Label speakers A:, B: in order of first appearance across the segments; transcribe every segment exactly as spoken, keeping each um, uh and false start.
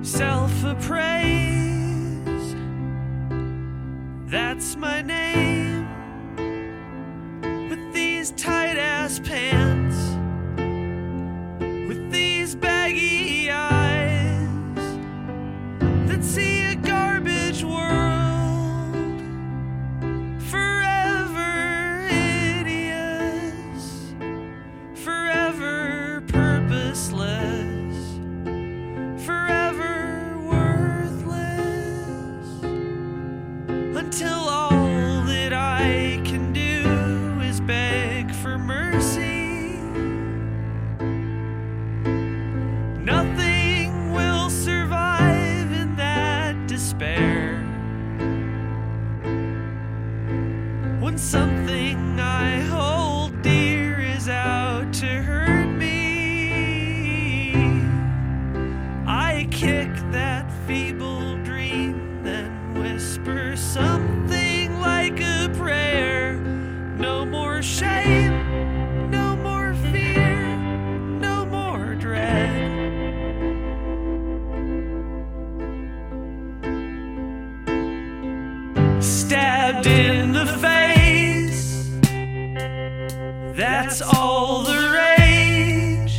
A: Self-appraise, that's my name. With these tight-ass pants, with these baggy eyes that see a garbage world, forever hideous, forever purposeless, forever worthless, until all that I can do is beg for mercy. Nothing will survive in that despair. When something I hold dear is out to hurt me, I kick that feeble dream, then whisper something like a prayer. No more shame, no more fear, no more dread. Stabbed in the face, that's all the rage.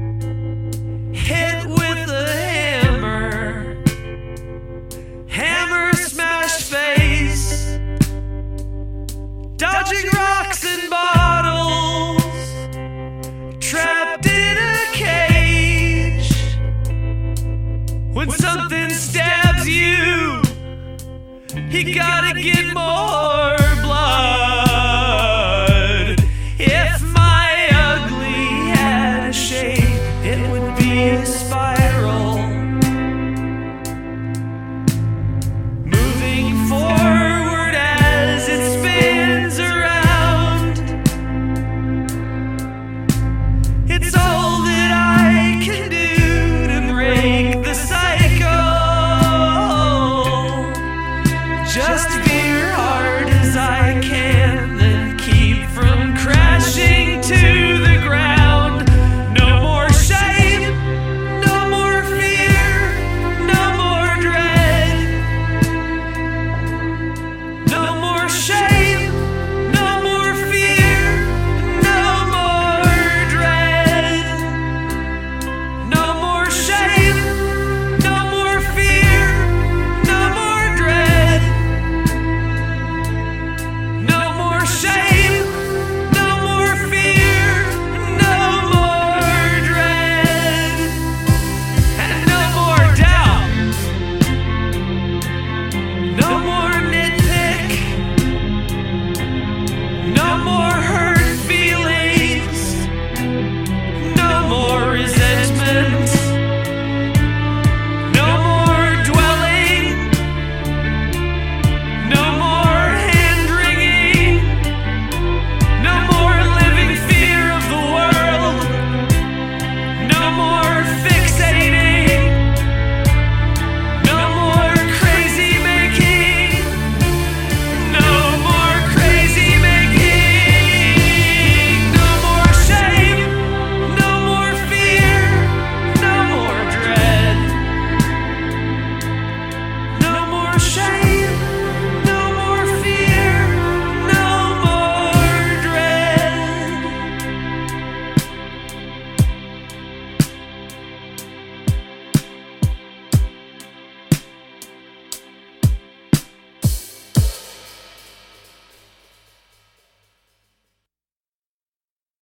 A: Hit with a hammer, hammer smashed face. Dodging rocks and bottles, trapped in a cage. When something stabs you, you gotta get more blood. If my ugly had a shape, it would be a spiral, moving forward as it spins around. It's all that I can do to break the cycle. Just